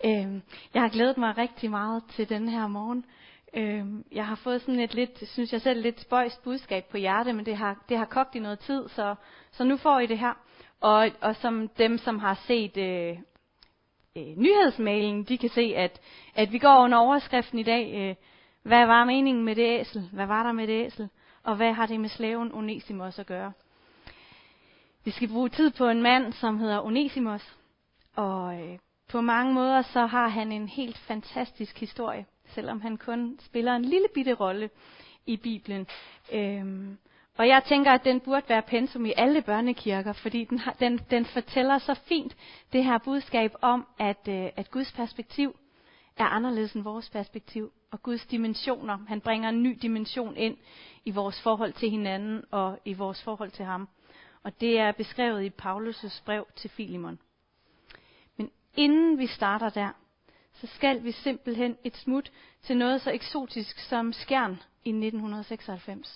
Jeg har glædet mig rigtig meget til den her morgen. Jeg har fået sådan et lidt, synes jeg selv, lidt spøjst budskab på hjertet, men det har kogt i noget tid, så nu får I det her. Og som dem, som har set nyhedsmailen, de kan se, at vi går under overskriften i dag. Hvad var meningen med det æsel? Hvad var der med det æsel? Og hvad har det med slaven Onesimus at gøre? Vi skal bruge tid på en mand, som hedder Onesimus. Og på mange måder så har han en helt fantastisk historie, selvom han kun spiller en lille bitte rolle i Bibelen. Og jeg tænker, at den burde være pensum i alle børnekirker, fordi den fortæller så fint det her budskab om, at Guds perspektiv er anderledes end vores perspektiv. Og Guds dimensioner, han bringer en ny dimension ind i vores forhold til hinanden og i vores forhold til ham. Og det er beskrevet i Paulus' brev til Filemon. Men inden vi starter der, så skal vi simpelthen et smut til noget så eksotisk som Skjern i 1996.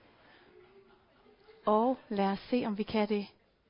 Og lad os se, om vi kan det.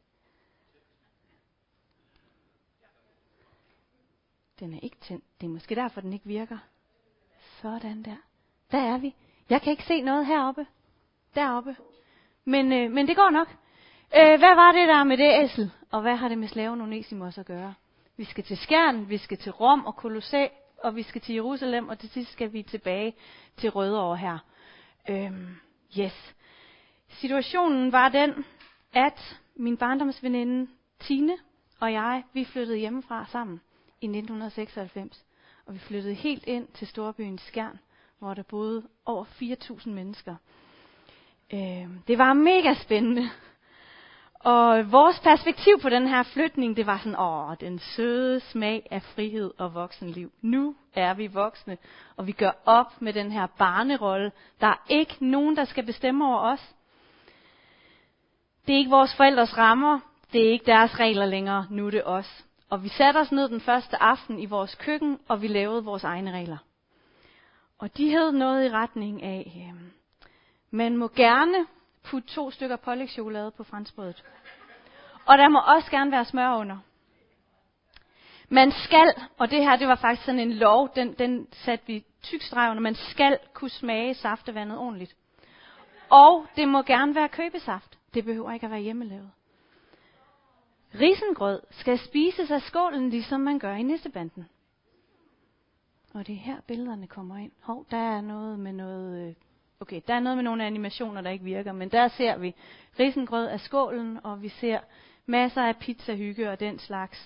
Den er ikke tændt. Det er måske derfor, den ikke virker. Sådan der. Der er vi. Jeg kan ikke se noget heroppe. Deroppe. Men det går nok. Hvad var det der med det æsel? Og hvad har det med slaven Onesimus at gøre? Vi skal til Skjern, vi skal til Rom og Kolossæ, og vi skal til Jerusalem, og til sidst skal vi tilbage til Rødovre her. Yes. Situationen var den, at min barndomsveninde Tine og jeg, vi flyttede hjemmefra sammen i 1996. Og vi flyttede helt ind til storbyen Skjern, hvor der boede over 4.000 mennesker. Det var mega spændende. Og vores perspektiv på den her flytning, det var sådan, den søde smag af frihed og voksenliv. Nu er vi voksne, og vi gør op med den her barnerolle. Der er ikke nogen, der skal bestemme over os. Det er ikke vores forældres rammer, det er ikke deres regler længere, nu er det os. Og vi satte os ned den første aften i vores køkken, og vi lavede vores egne regler. Og de hed noget i retning af, man må gerne putte 2 stykker pålægschokolade på franskbrødet. Og der må også gerne være smør under. Man skal, og det her, det var faktisk sådan en lov, den satte vi tyk streg under, man skal kunne smage saftevandet ordentligt. Og det må gerne være købesaft. Det behøver ikke at være hjemmelavet. Risengrød skal spises af skålen, ligesom man gør i nissebanden. Og det er her billederne kommer ind. Der er noget med noget... Okay, der er noget med nogle animationer, der ikke virker, men der ser vi risengrød af skålen, og vi ser masser af pizzahygge og den slags.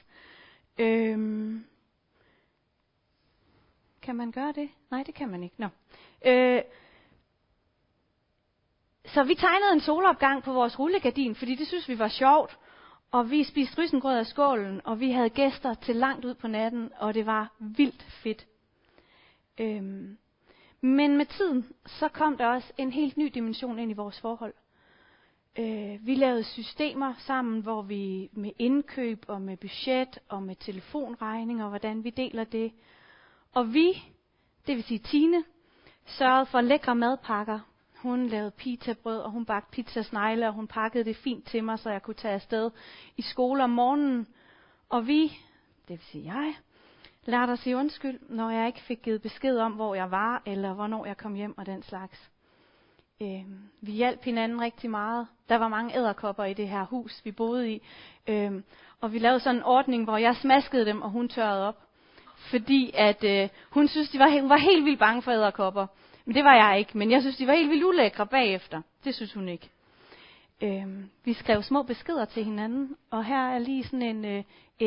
Kan man gøre det? Nej, det kan man ikke. Nå. Så vi tegnede en solopgang på vores rullegardin, fordi det synes vi var sjovt. Og vi spiste risengrød af skålen, og vi havde gæster til langt ud på natten, og det var vildt fedt. Men med tiden, så kom der også en helt ny dimension ind i vores forhold. Vi lavede systemer sammen, hvor vi med indkøb og med budget og med telefonregning og hvordan vi deler det. Og vi, det vil sige Tine, sørgede for lækre madpakker. Hun lavede pitabrød, og hun bagte pizzasnegle, og hun pakkede det fint til mig, så jeg kunne tage afsted i skole om morgenen. Og vi, det vil sige jeg, lærte at sige undskyld, når jeg ikke fik givet besked om, hvor jeg var, eller hvornår jeg kom hjem og den slags. Vi hjalp hinanden rigtig meget. Der var mange edderkopper i det her hus, vi boede i. Og vi lavede sådan en ordning, hvor jeg smaskede dem, og hun tørrede op. Fordi at hun synes, hun var helt vildt bange for edderkopper. Men det var jeg ikke. Men jeg synes, de var helt vildt ulækre bagefter. Det synes hun ikke. Vi skrev små beskeder til hinanden. Og her er lige sådan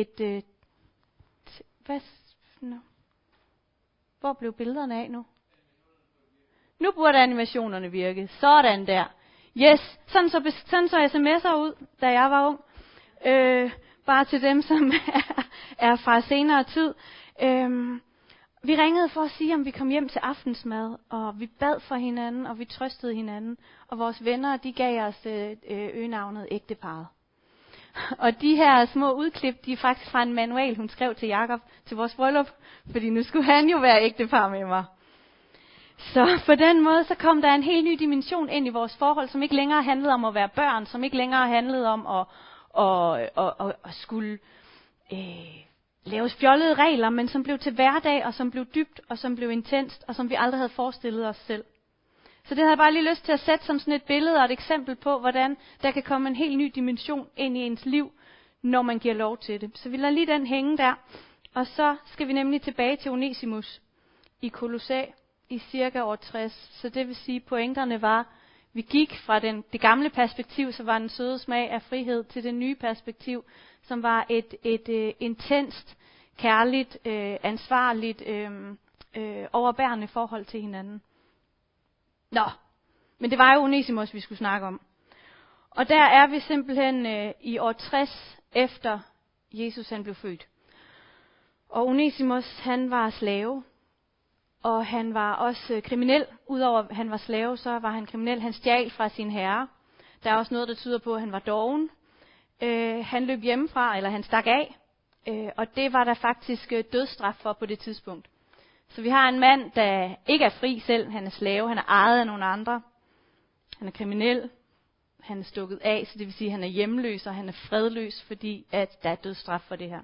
hvor blev billederne af nu? Nu burde animationerne virke. Sådan der. Yes. Sådan så sms'er ud, da jeg var ung. Bare til dem, som er fra senere tid. Vi ringede for at sige, om vi kom hjem til aftensmad, og vi bad for hinanden, og vi trøstede hinanden. Og vores venner, de gav os øgenavnet ægteparret. Og de her små udklip, de er faktisk fra en manual, hun skrev til Jakob til vores bryllup, fordi nu skulle han jo være ægtepar med mig. Så på den måde, så kom der en helt ny dimension ind i vores forhold, som ikke længere handlede om at være børn, som ikke længere handlede om at skulle lave fjollede regler, men som blev til hverdag, og som blev dybt, og som blev intenst, og som vi aldrig havde forestillet os selv. Så det havde jeg bare lige lyst til at sætte som sådan et billede og et eksempel på, hvordan der kan komme en helt ny dimension ind i ens liv, når man giver lov til det. Så vi lader lige den hænge der, og så skal vi nemlig tilbage til Onesimus i Kolossæ i cirka år 60. Så det vil sige, pointerne var, vi gik fra det gamle perspektiv, som var en søde smag af frihed, til det nye perspektiv, som var et intenst, kærligt, ansvarligt, overbærende forhold til hinanden. Nå, men det var jo Onesimus, vi skulle snakke om. Og der er vi simpelthen i år 60 efter Jesus han blev født. Og Onesimus han var slave, og han var også kriminel. Udover at han var slave, så var han kriminel. Han stjal fra sin herre. Der er også noget, der tyder på, at han var doven. Han løb hjemmefra, eller han stak af. Og det var der faktisk dødsstraf for på det tidspunkt. Så vi har en mand, der ikke er fri selv. Han er slave, han er ejet af nogle andre. Han er kriminel. Han er stukket af, så det vil sige, at han er hjemløs, og han er fredløs, fordi at der er dødsstraf for det her.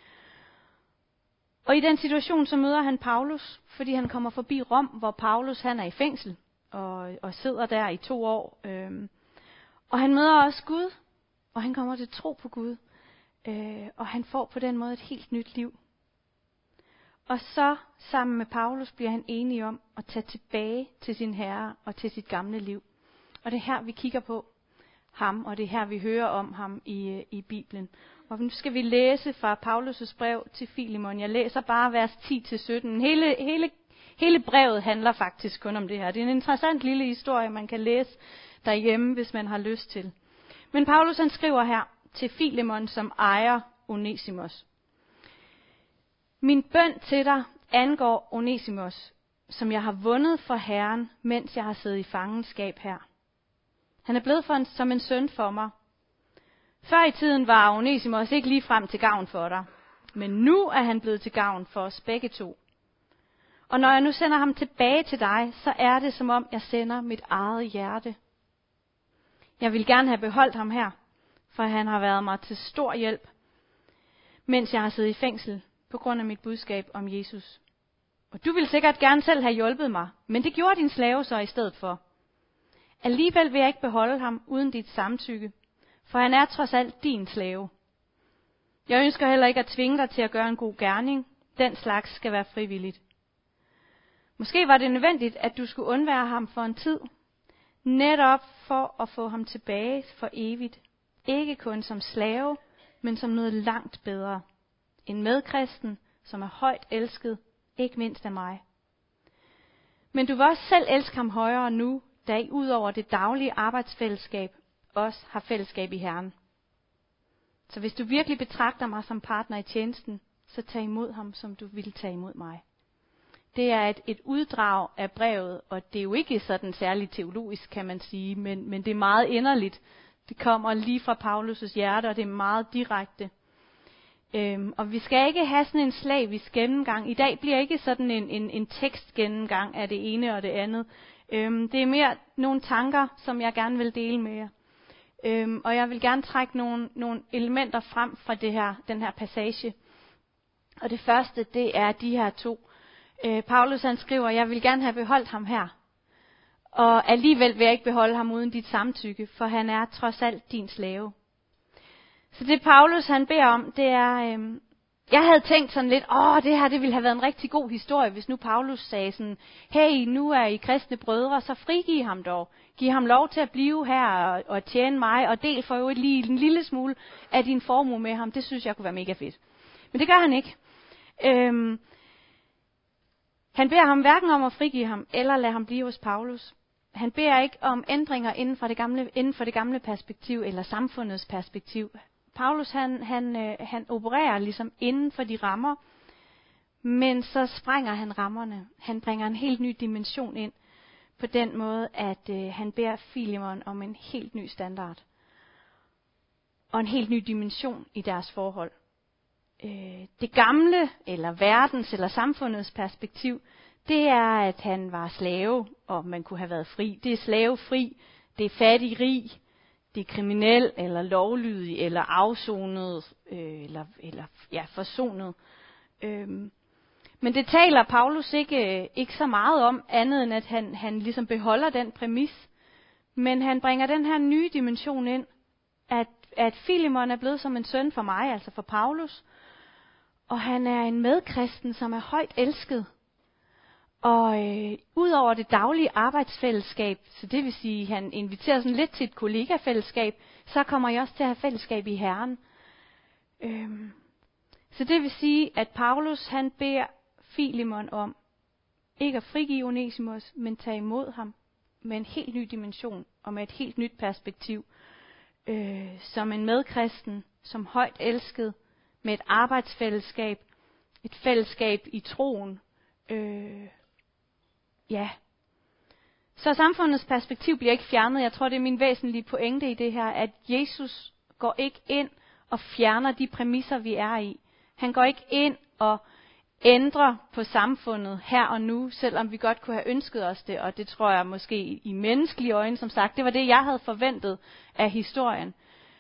Og i den situation, så møder han Paulus, fordi han kommer forbi Rom, hvor Paulus han er i fængsel, og sidder der i 2 år. Og han møder også Gud, og han kommer til tro på Gud. Og han får på den måde et helt nyt liv. Og så sammen med Paulus bliver han enige om at tage tilbage til sin herre og til sit gamle liv. Og det er her, vi kigger på ham, og det er her, vi hører om ham i Bibelen. Og nu skal vi læse fra Paulus' brev til Filemon. Jeg læser bare vers 10-17. Hele brevet handler faktisk kun om det her. Det er en interessant lille historie, man kan læse derhjemme, hvis man har lyst til. Men Paulus han skriver her til Filemon, som ejer Onesimus. Min bøn til dig angår Onesimus, som jeg har vundet for Herren, mens jeg har siddet i fangenskab her. Han er blevet som en søn for mig. Før i tiden var Onesimus ikke lige frem til gavn for dig, men nu er han blevet til gavn for os begge to. Og når jeg nu sender ham tilbage til dig, så er det som om jeg sender mit eget hjerte. Jeg vil gerne have beholdt ham her, for han har været mig til stor hjælp, mens jeg har siddet i fængsel på grund af mit budskab om Jesus. Og du vil sikkert gerne selv have hjulpet mig, men det gjorde din slave så i stedet for. Alligevel vil jeg ikke beholde ham uden dit samtykke, for han er trods alt din slave. Jeg ønsker heller ikke at tvinge dig til at gøre en god gerning. Den slags skal være frivilligt. Måske var det nødvendigt, at du skulle undvære ham for en tid, netop for at få ham tilbage for evigt. Ikke kun som slave, men som noget langt bedre. En medkristen, som er højt elsket, ikke mindst af mig. Men du vil også selv elske ham højere nu, da I ud over det daglige arbejdsfællesskab også har fællesskab i Herren. Så hvis du virkelig betragter mig som partner i tjenesten, så tag imod ham, som du ville tage imod mig. Det er et uddrag af brevet, og det er jo ikke sådan særligt teologisk, kan man sige, men det er meget inderligt. Det kommer lige fra Paulus' hjerte, og det er meget direkte. Og vi skal ikke have sådan en slavisk gennemgang. I dag bliver ikke sådan en tekstgennemgang af det ene og det andet. Det er mere nogle tanker, som jeg gerne vil dele med jer. Og jeg vil gerne trække nogle elementer frem fra den her passage. Og det første, det er de her 2. Paulus han skriver, jeg vil gerne have beholdt ham her. Og alligevel vil jeg ikke beholde ham uden dit samtykke, for han er trods alt din slave. Så det Paulus han beder om, det er, jeg havde tænkt sådan lidt, det her det ville have været en rigtig god historie, hvis nu Paulus sagde sådan, hey, nu er I kristne brødre, så frigiv ham dog. Giv ham lov til at blive her og tjene mig, og del for øvrigt lige en lille smule af din formue med ham. Det synes jeg kunne være mega fedt. Men det gør han ikke. Han beder ham hverken om at frigive ham, eller lade ham blive hos Paulus. Han beder ikke om ændringer inden for det gamle perspektiv, eller samfundets perspektiv. Paulus han opererer ligesom inden for de rammer, men så sprænger han rammerne. Han bringer en helt ny dimension ind, på den måde, at han beder Filemon om en helt ny standard. Og en helt ny dimension i deres forhold. Det gamle, eller verdens, eller samfundets perspektiv, det er, at han var slave, og man kunne have været fri. Det er slavefri, det er fattig-rig, det er kriminel, eller lovlydig, eller afsonet, eller forsonet. Men det taler Paulus ikke så meget om, andet end at han ligesom beholder den præmis. Men han bringer den her nye dimension ind, at Filemon er blevet som en søn for mig, altså for Paulus. Og han er en medkristen, som er højt elsket. Og ud over det daglige arbejdsfællesskab, så det vil sige, at han inviterer sådan lidt til et kollegafællesskab, så kommer jeg også til at have fællesskab i Herren. Så det vil sige, at Paulus han beder Filemon om ikke at frigive Onesimus, men tage imod ham med en helt ny dimension og med et helt nyt perspektiv. Som en medkristen, som højt elsket, med et arbejdsfællesskab, et fællesskab i troen. Så samfundets perspektiv bliver ikke fjernet. Jeg tror, det er min væsentlige pointe i det her, at Jesus går ikke ind og fjerner de præmisser, vi er i. Han går ikke ind og ændrer på samfundet her og nu, selvom vi godt kunne have ønsket os det, og det tror jeg måske i menneskelige øjne, som sagt, det var det, jeg havde forventet af historien.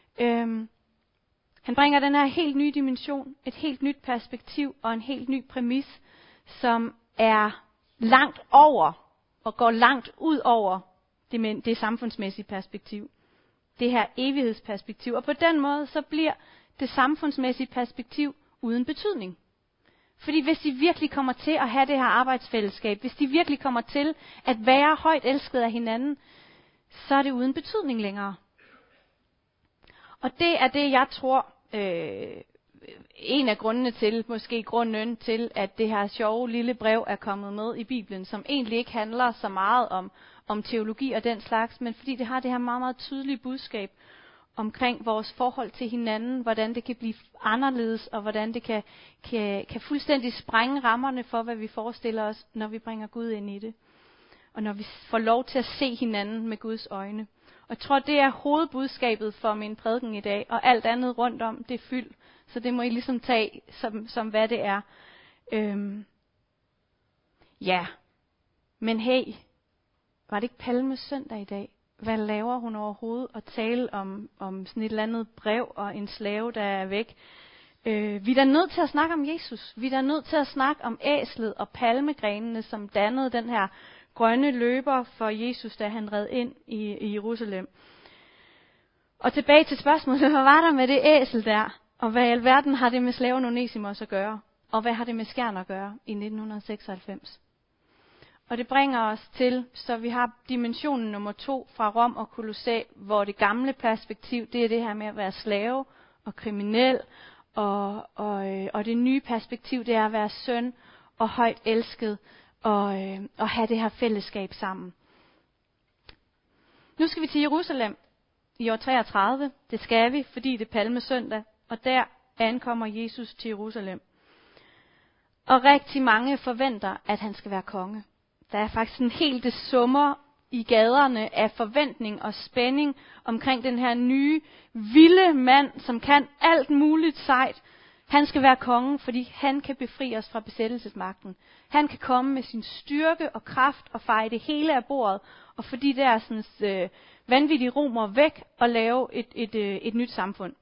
Han bringer den her helt nye dimension, et helt nyt perspektiv og en helt ny præmis, som er langt over og går langt ud over det samfundsmæssige perspektiv. Det her evighedsperspektiv. Og på den måde, så bliver det samfundsmæssige perspektiv uden betydning. Fordi hvis de virkelig kommer til at have det her arbejdsfællesskab, hvis de virkelig kommer til at være højt elsket af hinanden, så er det uden betydning længere. Og det er det, jeg tror, en af grundene til, måske grunden til, at det her sjove lille brev er kommet med i Bibelen, som egentlig ikke handler så meget om teologi og den slags, men fordi det har det her meget, meget tydelige budskab omkring vores forhold til hinanden, hvordan det kan blive anderledes, og hvordan det kan fuldstændig sprænge rammerne for, hvad vi forestiller os, når vi bringer Gud ind i det. Og når vi får lov til at se hinanden med Guds øjne. Og jeg tror, det er hovedbudskabet for min prædiken i dag, og alt andet rundt om, det er fyld. Så det må I ligesom tage, som hvad det er. Men hey, var det ikke Palmesøndag i dag? Hvad laver hun overhovedet at tale om sådan et eller andet brev og en slave, der er væk? Vi er da nødt til at snakke om Jesus. Vi er da nødt til at snakke om æslet og palmegrenene, som dannede den her grønne løber for Jesus, da han red ind i Jerusalem. Og tilbage til spørgsmålet, hvad var der med det æsel der? Og hvad i alverden har det med slaven Onesimus at gøre? Og hvad har det med skærn at gøre i 1996? Og det bringer os til, så vi har dimensionen nummer 2 fra Rom og Kolossæ, hvor det gamle perspektiv, det er det her med at være slave og kriminel, og det nye perspektiv, det er at være søn og højt elsket, og have det her fællesskab sammen. Nu skal vi til Jerusalem i år 33. Det skal vi, fordi det er Palmesøndag, og der ankommer Jesus til Jerusalem. Og rigtig mange forventer, at han skal være konge. Der er faktisk en hel del summer i gaderne af forventning og spænding omkring den her nye, vilde mand, som kan alt muligt sejt. Han skal være konge, fordi han kan befri os fra besættelsesmagten. Han kan komme med sin styrke og kraft og feje det hele af bordet, og fordi der er sådan vanvittige romer væk og lave et nyt samfund.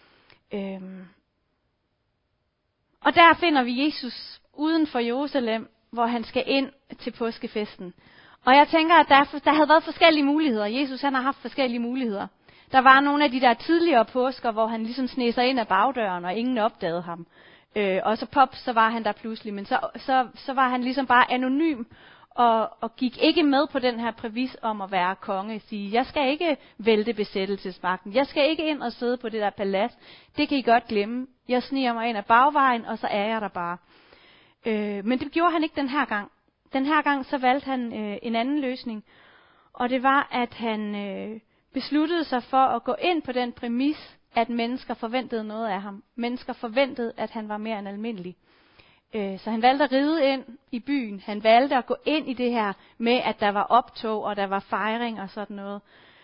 Og der finder vi Jesus uden for Jerusalem, hvor han skal ind til påskefesten. Og jeg tænker, at der havde været forskellige muligheder. Jesus han har haft forskellige muligheder. Der var nogle af de der tidligere påsker, hvor han ligesom sneg sig ind ad bagdøren, og ingen opdagede ham. Og så var han der pludselig. Men så var han ligesom bare anonym, og gik ikke med på den her præmis om at være konge. Sige, jeg skal ikke vælte besættelsesmagten. Jeg skal ikke ind og sidde på det der palads. Det kan I godt glemme. Jeg sniger mig ind ad bagvejen, og så er jeg der bare. Men det gjorde han ikke den her gang. Den her gang så valgte han en anden løsning. Og det var, at han besluttede sig for at gå ind på den præmis, at mennesker forventede noget af ham. Mennesker forventede, at han var mere end almindelig. Så han valgte at ride ind i byen. Han valgte at gå ind i det her med, at der var optog, og der var fejring og sådan noget.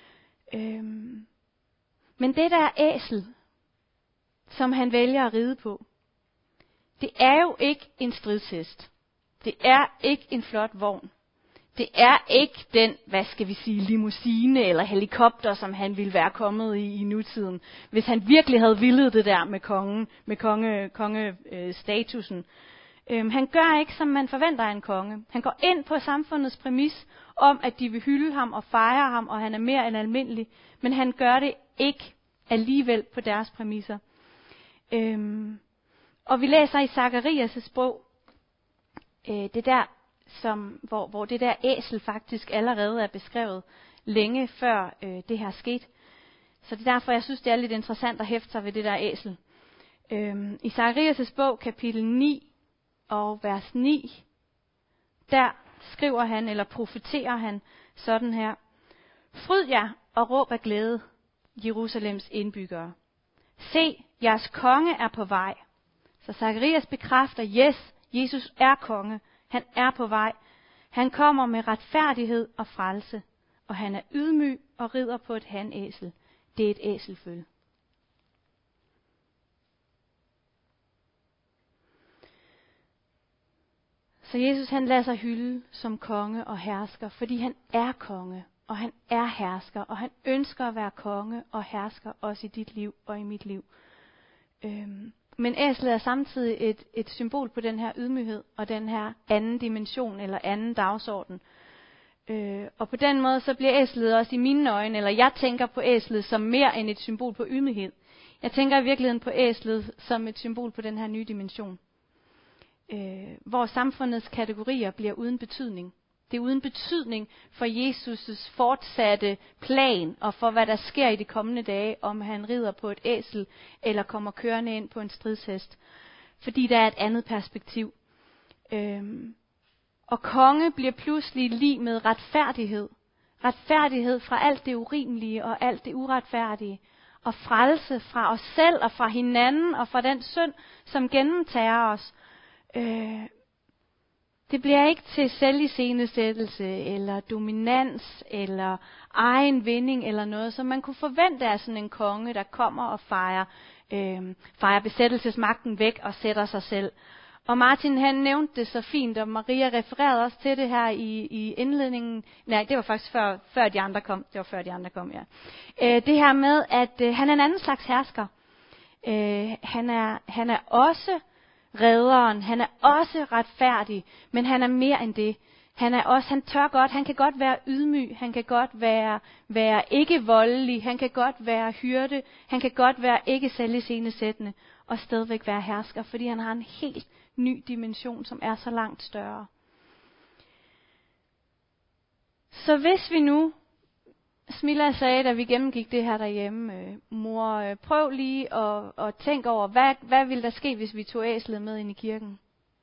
Men det der æsel, som han vælger at ride på, det er jo ikke en stridshest. Det er ikke en flot vogn. Det er ikke den, hvad skal vi sige, limousine eller helikopter, som han ville være kommet i nutiden, hvis han virkelig havde villet det der med kongen, med kongestatusen. Han gør ikke, som man forventer af en konge. Han går ind på samfundets præmis om, at de vil hylde ham og fejre ham, og han er mere end almindelig, men han gør det ikke alligevel på deres præmisser. Og vi læser i Zakarias' bog, det der, hvor det der æsel faktisk allerede er beskrevet længe før det her skete. Så det er derfor, jeg synes, det er lidt interessant at hæfte sig ved det der æsel. I Zakarias' bog, kapitel 9 og vers 9, der skriver han, eller profeterer han sådan her: Fryd jer og råb af glæde, Jerusalems indbyggere. Se, jeres konge er på vej. Så Zakarias bekræfter, yes, Jesus er konge. Han er på vej. Han kommer med retfærdighed og frelse, og han er ydmyg og rider på et hanæsel. Det er et æselføl. Så Jesus, han lader sig hylde som konge og hersker, fordi han er konge, og han er hersker, og han ønsker at være konge og hersker også i dit liv og i mit liv. Men æslet er samtidig et symbol på den her ydmyghed og den her anden dimension eller anden dagsorden. Og på den måde så bliver æslet også i mine øjne, eller jeg tænker på æslet som mere end et symbol på ydmyghed. Jeg tænker i virkeligheden på æslet som et symbol på den her nye dimension. Hvor samfundets kategorier bliver uden betydning. Det er uden betydning for Jesus' fortsatte plan og for hvad der sker i de kommende dage, om han rider på et æsel eller kommer kørende ind på en stridshest. Fordi der er et andet perspektiv. Og konge bliver pludselig lig med retfærdighed. Retfærdighed fra alt det urimelige og alt det uretfærdige. Og frelse fra os selv og fra hinanden og fra den synd, som gennemtager os. Det bliver ikke til selviscenesættelse eller dominans eller egen vinding eller noget, som man kunne forvente af sådan en konge, der kommer og fejrer besættelsesmagten væk og sætter sig selv. Og Martin, han nævnte det så fint, og Maria refererede også til det her i indledningen. Nej, det var faktisk før de andre kom. Det var før de andre kom, ja. Det her med, at han er en anden slags hersker. Han er også redderen, han er også retfærdig, men han er mere end det. Han tør godt, han kan godt være ydmyg, han kan godt være ikke voldelig, han kan godt være hyrde, han kan godt være ikke selviscenesættende og stadigvæk være hersker, fordi han har en helt ny dimension, som er så langt større. Så hvis vi nu, Smilla sagde, da vi gennemgik det her derhjemme, mor, prøv lige at tænke over, hvad ville der ske, hvis vi tog æslet med ind i kirken?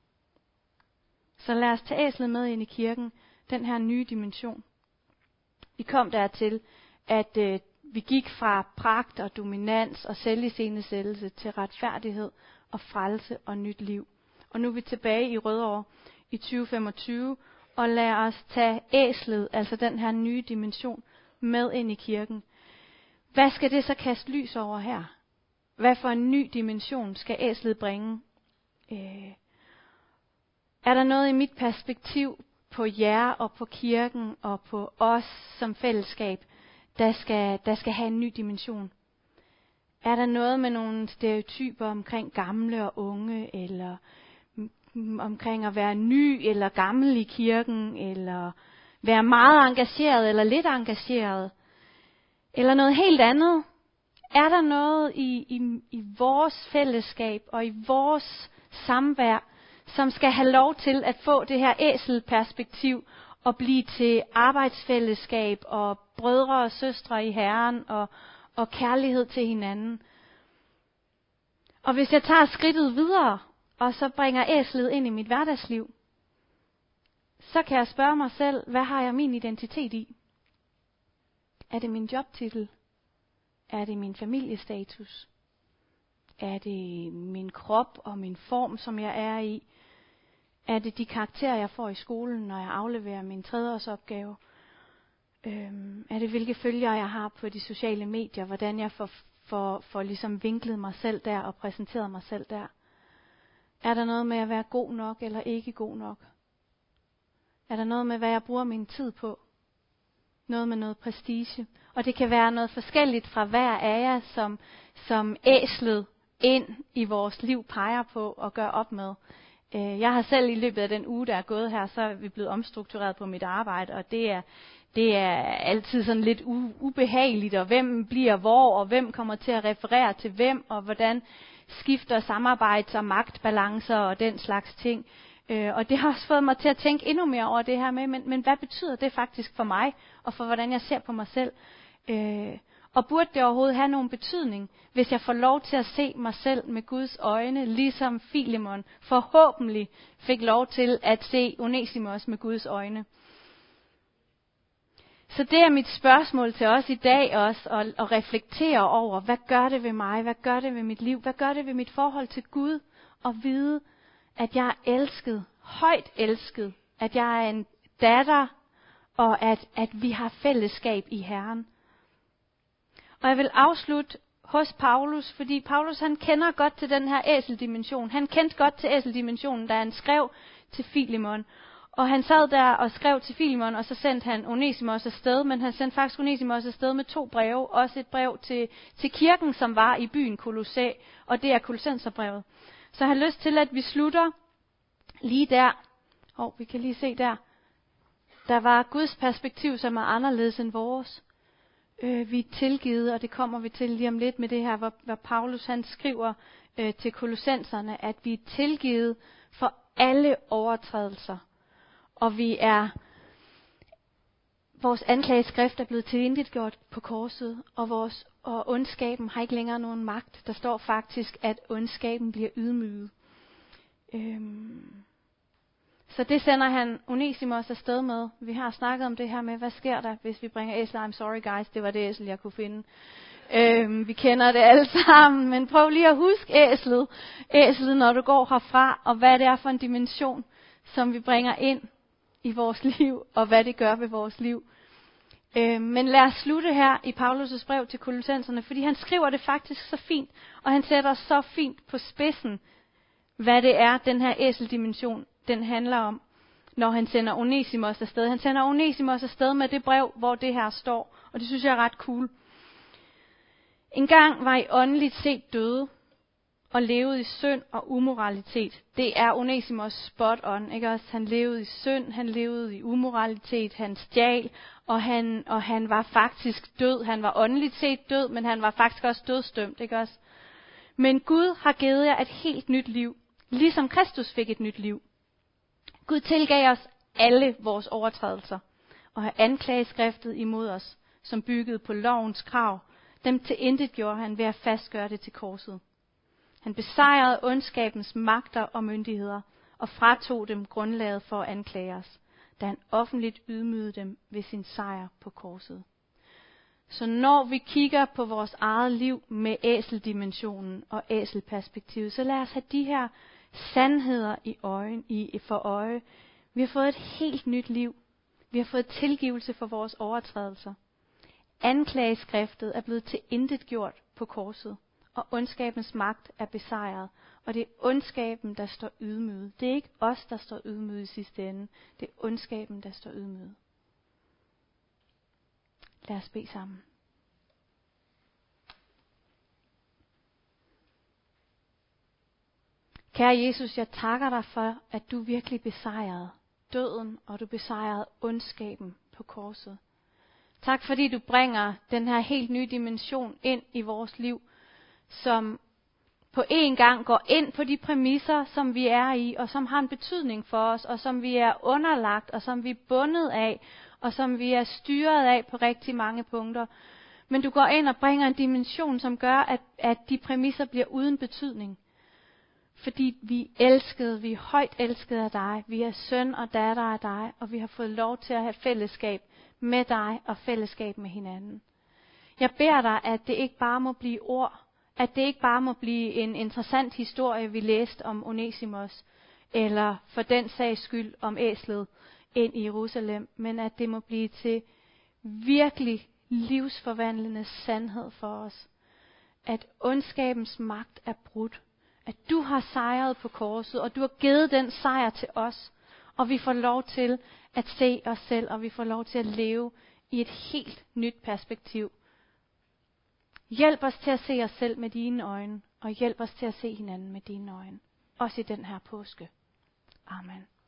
Så lad os tage æslet med ind i kirken, den her nye dimension. Vi kom dertil, at vi gik fra pragt og dominans og selviscenesættelse til retfærdighed og frelse og nyt liv. Og nu er vi tilbage i Rødovre i 2025, og lad os tage æslet, altså den her nye dimension, med ind i kirken. Hvad skal det så kaste lys over her? Hvad for en ny dimension skal æslet bringe? Er der noget i mit perspektiv på jer og på kirken og på os som fællesskab, der skal have en ny dimension? Er der noget med nogle stereotyper omkring gamle og unge, eller omkring at være ny eller gammel i kirken, eller være meget engageret eller lidt engageret, eller noget helt andet? Er der noget i vores fællesskab og i vores samvær, som skal have lov til at få det her æselperspektiv og blive til arbejdsfællesskab og brødre og søstre i Herren og kærlighed til hinanden? Og hvis jeg tager skridtet videre, og så bringer æslet ind i mit hverdagsliv, så kan jeg spørge mig selv, hvad har jeg min identitet i? Er det min jobtitel? Er det min familiestatus? Er det min krop og min form, som jeg er i? Er det de karakterer, jeg får i skolen, når jeg afleverer min tredjeårsopgave? Er det hvilke følgere jeg har på de sociale medier? Hvordan jeg får ligesom vinklet mig selv der og præsenteret mig selv der? Er der noget med at være god nok eller ikke god nok? Er der noget med, hvad jeg bruger min tid på? Noget med noget prestige. Og det kan være noget forskelligt fra hver af jer, som æslet ind i vores liv peger på og gør op med. Jeg har selv i løbet af den uge, der er gået her, så er vi blevet omstruktureret på mit arbejde, og det er altid sådan lidt ubehageligt, og hvem bliver hvor, og hvem kommer til at referere til hvem, og hvordan skifter samarbejds- og magtbalancer og den slags ting. Og det har også fået mig til at tænke endnu mere over det her med, men hvad betyder det faktisk for mig, og for hvordan jeg ser på mig selv? Og burde det overhovedet have nogen betydning, hvis jeg får lov til at se mig selv med Guds øjne, ligesom Filemon forhåbentlig fik lov til at se Onesimus med Guds øjne? Så det er mit spørgsmål til os i dag også, at reflektere over, hvad gør det ved mig, hvad gør det ved mit liv, hvad gør det ved mit forhold til Gud, og vide, at jeg er elsket, højt elsket, at jeg er en datter, og at vi har fællesskab i Herren. Og jeg vil afslutte hos Paulus, fordi Paulus han kender godt til den her æseldimension. Han kendte godt til æseldimensionen, da han skrev til Filemon. Og han sad der og skrev til Filemon, og så sendte han Onesimus afsted, men han sendte faktisk Onesimus afsted med 2 breve. Også et brev til kirken, som var i byen Kolossæ, og det er Kolossenserbrevet. Så jeg har lyst til, at vi slutter lige der. Vi kan lige se der. Der var Guds perspektiv, som er anderledes end vores. Vi er tilgivet, og det kommer vi til lige om lidt med det her, hvor Paulus han skriver til kolossenserne, at vi er tilgivet for alle overtrædelser. Og vores anklageskrift er blevet tilintetgjort på korset, og ondskaben har ikke længere nogen magt. Der står faktisk, at ondskaben bliver ydmyget. Så det sender han Onesimus afsted med. Vi har snakket om det her med, hvad sker der, hvis vi bringer æsler. I'm sorry guys, det var det æsel, jeg kunne finde. Vi kender det alle sammen, men prøv lige at huske æslet, når du går herfra, og hvad det er for en dimension, som vi bringer ind i vores liv, og hvad det gør ved vores liv. Men lad os slutte her i Paulus' brev til kolossenserne, fordi han skriver det faktisk så fint, og han sætter så fint på spidsen, hvad det er, den her æseldimension, den handler om, når han sender Onesimus afsted. Han sender Onesimus afsted med det brev, hvor det her står, og det synes jeg er ret cool. En gang var I åndeligt set døde, og levede i synd og umoralitet. Det er Onesimus spot on, ikke også? Han levede i synd, han levede i umoralitet, han stjal, og han var faktisk død. Han var åndeligt set død, men han var faktisk også dødsdømt, ikke også? Men Gud har givet jer et helt nyt liv, ligesom Kristus fik et nyt liv. Gud tilgav os alle vores overtrædelser, og har anklageskriftet imod os, som byggede på lovens krav. Dem tilintetgjorde han ved at fastgøre det til korset. Han besejrede ondskabens magter og myndigheder, og fratog dem grundlaget for at anklage os, da han offentligt ydmygede dem ved sin sejr på korset. Så når vi kigger på vores eget liv med æseldimensionen og æselperspektivet, så lad os have de her sandheder for øje. Vi har fået et helt nyt liv. Vi har fået tilgivelse for vores overtrædelser. Anklageskriftet er blevet tilintetgjort på korset, og ondskabens magt er besejret. Og det er ondskaben, der står ydmyget. Det er ikke os, der står ydmyget i sidste ende. Det er ondskaben, der står ydmyget. Lad os bede sammen. Kære Jesus, jeg takker dig for, at du virkelig besejrede døden, og du besejrede ondskaben på korset. Tak fordi du bringer den her helt nye dimension ind i vores liv, som på en gang går ind på de præmisser, som vi er i, og som har en betydning for os, og som vi er underlagt, og som vi er bundet af, og som vi er styret af på rigtig mange punkter. Men du går ind og bringer en dimension, som gør, at de præmisser bliver uden betydning. Fordi vi er elskede, vi er højt elskede af dig, vi er søn og datter af dig, og vi har fået lov til at have fællesskab med dig og fællesskab med hinanden. Jeg beder dig, at det ikke bare må blive ord, at det ikke bare må blive en interessant historie, vi læste om Onesimus, eller for den sags skyld om æslet ind i Jerusalem, men at det må blive til virkelig livsforvandlende sandhed for os. At ondskabens magt er brudt. At du har sejret på korset, og du har givet den sejr til os. Og vi får lov til at se os selv, og vi får lov til at leve i et helt nyt perspektiv. Hjælp os til at se os selv med dine øjne, og hjælp os til at se hinanden med dine øjne. Også i den her påske. Amen.